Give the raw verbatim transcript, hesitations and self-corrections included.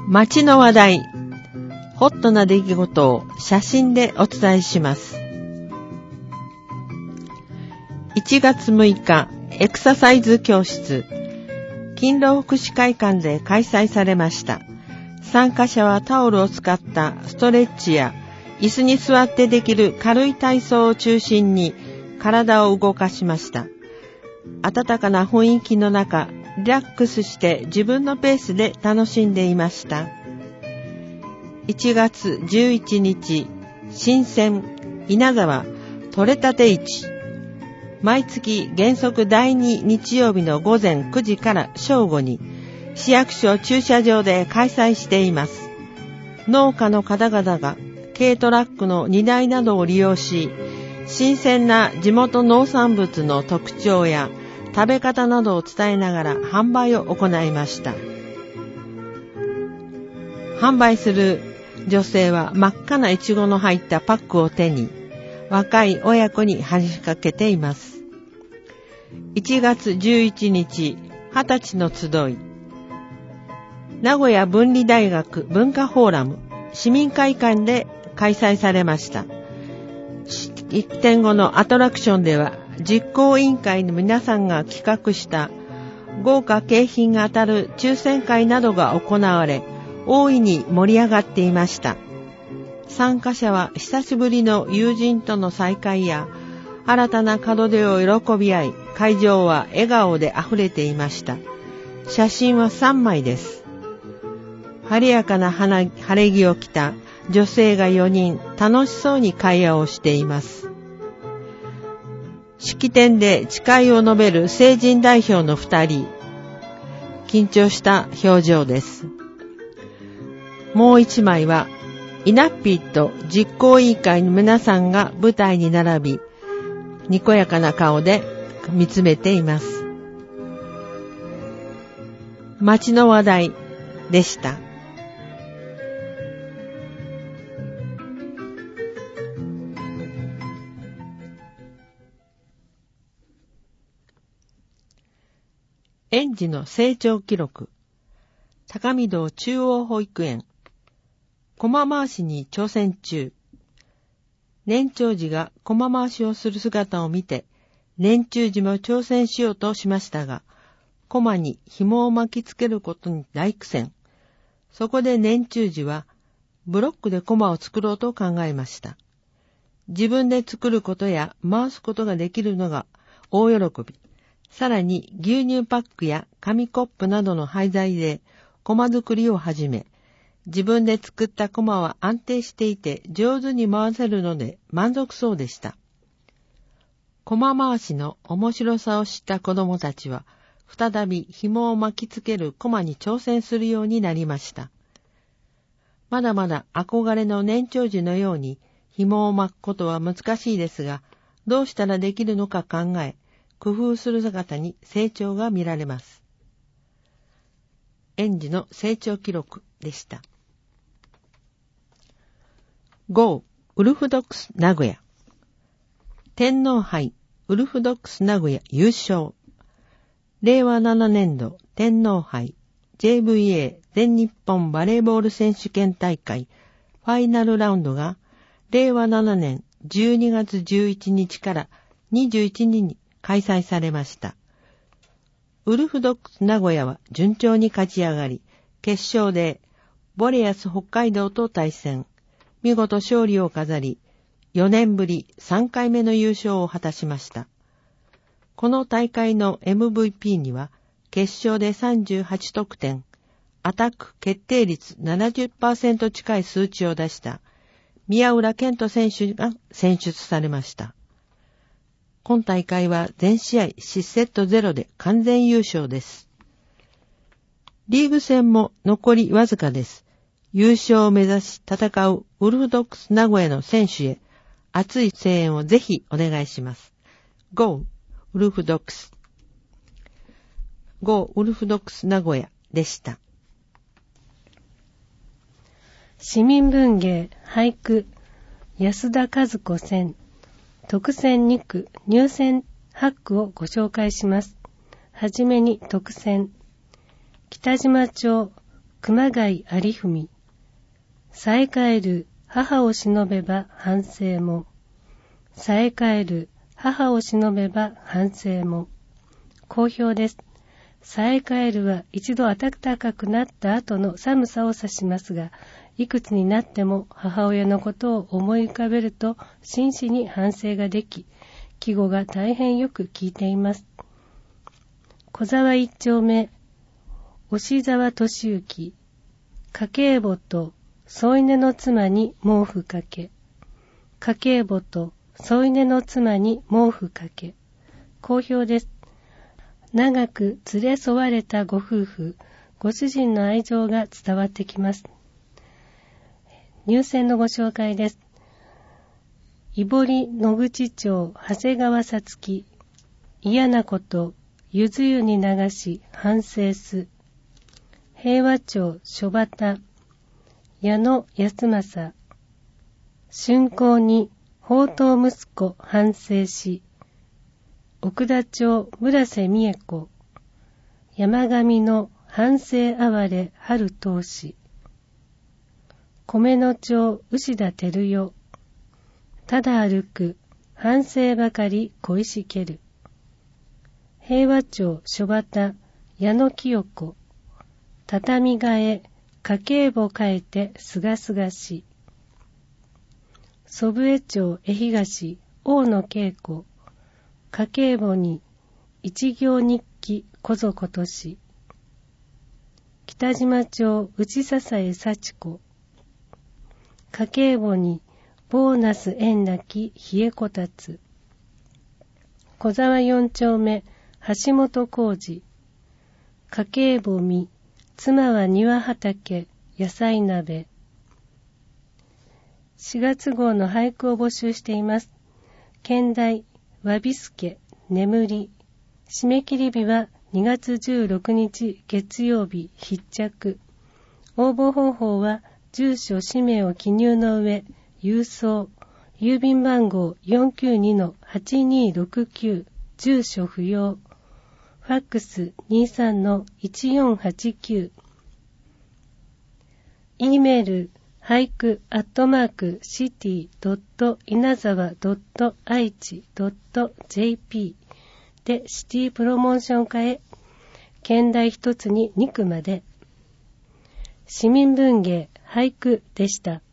街の話題、ホットな出来事を写真でお伝えします。いちがつむいか、エクササイズ教室、勤労福祉会館で開催されました。参加者はタオルを使ったストレッチや椅子に座ってできる軽い体操を中心に体を動かしました。温かな雰囲気の中、リラックスして自分のペースで楽しんでいました。いちがつじゅういちにち、新鮮稲沢とれたて市。毎月原則だいに日曜日のごぜんくじから正午に市役所駐車場で開催しています。農家の方々が軽トラックの荷台などを利用し、新鮮な地元農産物の特徴や食べ方などを伝えながら販売を行いました。販売する女性は真っ赤なイチゴの入ったパックを手に若い親子に話しかけています。いちがつじゅういちにち、はたちの集い、名古屋文理大学文化フォーラム市民会館で開催されました。式典後のアトラクションでは実行委員会の皆さんが企画した豪華景品が当たる抽選会などが行われ、大いに盛り上がっていました。参加者は久しぶりの友人との再会や新たな門出を喜び合い、会場は笑顔であふれていました。写真はさんまいです。晴れやかな晴れ着を着た女性がよにん楽しそうに会話をしています。式典で誓いを述べる成人代表のふたり、緊張した表情です。もう一枚はイナッピーと実行委員会の皆さんが舞台に並び、にこやかな顔で見つめています。街の話題でした。園児の成長記録。高見堂中央保育園。駒回しに挑戦中。年長児が駒回しをする姿を見て、年中児も挑戦しようとしましたが、駒に紐を巻きつけることに大苦戦。そこで年中児は、ブロックで駒を作ろうと考えました。自分で作ることや回すことができるのが大喜び。さらに牛乳パックや紙コップなどの廃材で駒作りを始め、自分で作った駒は安定していて上手に回せるので満足そうでした。駒回しの面白さを知った子供たちは、再び紐を巻きつける駒に挑戦するようになりました。まだまだ憧れの年長児のように紐を巻くことは難しいですが、どうしたらできるのか考え、工夫する姿に成長が見られます。園児の成長記録でした。ゴー ウルフドックス名古屋。天皇杯ウルフドックス名古屋優勝。れいわななねんど天皇杯 ジェイブイエー 全日本バレーボール選手権大会ファイナルラウンドがれいわななねんじゅうにがつじゅういちにちからにじゅういちにちに開催されました。ウルフドックス名古屋は順調に勝ち上がり、決勝でボレアス北海道と対戦、見事勝利を飾り、よねんぶりさんかいめの優勝を果たしました。この大会の エムブイピー には、決勝でさんじゅうはちとくてん、アタック決定率 ななじゅっパーセント 近い数値を出した宮浦健人選手が選出されました。今大会は全試合失セットゼロで完全優勝です。リーグ戦も残りわずかです。優勝を目指し戦うウルフドックス名古屋の選手へ熱い声援をぜひお願いします。ゴーウルフドックス。ゴーウルフドックス名古屋でした。 市民文芸俳句安田和子選特選にく入選はちくをご紹介します。はじめに特選。北島町熊谷有文。さえ帰る母を忍べば反省も。さえ帰る母を忍べば反省も。好評です。さえ帰るは一度暖かくなった後の寒さを指しますが、いくつになっても母親のことを思い浮かべると真摯に反省ができ、季語が大変よく効いています。小沢一丁目、押沢敏之、家計簿と添い寝の妻に毛布かけ。家計簿と添い寝の妻に毛布かけ。好評です。長く連れ添われたご夫婦、ご主人の愛情が伝わってきます。入選のご紹介です。井堀野口町長谷川さつき、嫌なことゆず湯に流し反省す。平和町諸畑矢野安政、春光に宝刀息子反省し。奥田町村瀬美恵子、山上の反省哀れ春通し。米野町牛田照代、ただ歩く反省ばかり恋しける。平和町諸畑矢野清子、畳替え家計簿変えてすがすがし。祖父江町江東大野恵子、家計簿に一行日記こぞことし。北島町内笹江幸子、家計簿にボーナス円なき冷えこたつ。小沢四丁目橋本浩二、家計簿み妻は庭畑野菜鍋。しがつ号の俳句を募集しています。兼題わびすけ眠り。締め切り日はにがつじゅうろくにち月曜日必着。応募方法は住所氏名を記入の上、郵送、郵便番号 よんきゅうにのはちにーろくきゅう、住所不要。ファックス にじゅうさんのいちよんはちきゅう。E メール俳句アットマークシティドット稲沢ドット愛知ドット ジェーピー でシティプロモーション課へ。兼題一つにに句まで。市民文芸俳句でした。